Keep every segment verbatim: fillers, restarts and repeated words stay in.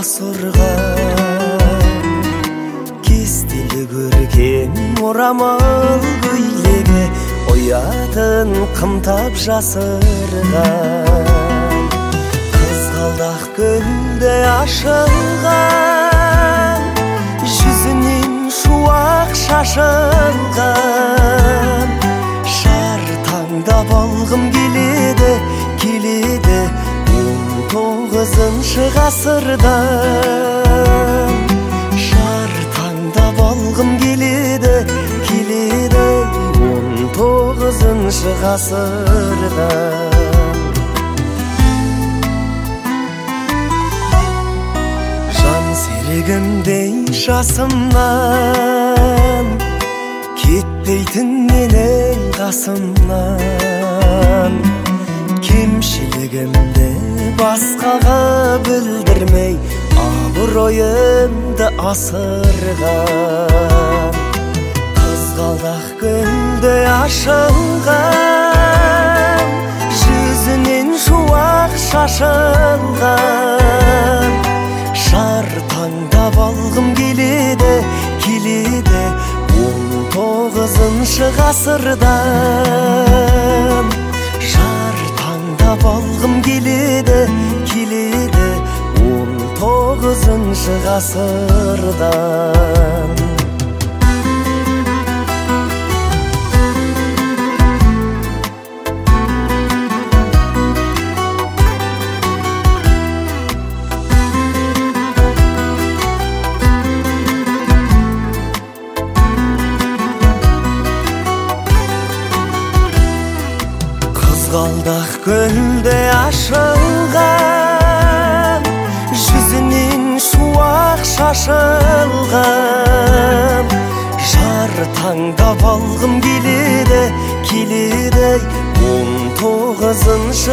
асырған кестелі көрген орамал көйлегі оятын қымтап жасырған қызғалдақ гүлде ашылған жүзінен шуақ шашылған шар таңдап алғым келеді келеді он тоғызыншы ғасырдан шар таңдап алғым келеді келеді он тоғызыншы ғасырдан жан серігімдей жасымнан кетпейтін менің қасымнан кемшілігімді басқаға білдірмей абыройымды асырған қызғалдақ гүлде ашылған жүзінен шуақ шашылған шар таңдап алғым келеді келеді он тоғызыншы ғасырдан шар таңдап алғым келеді келеді он тоғызыншы ғасырдан қызғалдақ гүлде ашылған жүзінен шуақ шашылған жар таңдап алғым келеді келеді он тоғызыншы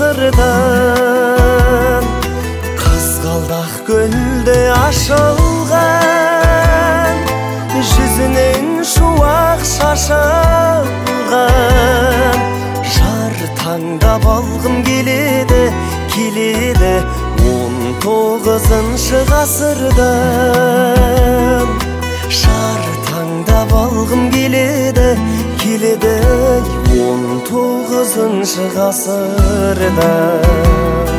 ғасырдан қызғалдақ гүлде ашылған жүзінен шуақ шашылған таңдап алғым келеді келеді он тоғызыншы ғасырдан шар таңдап алғым келеді келеді он тоғызыншы ғасырдан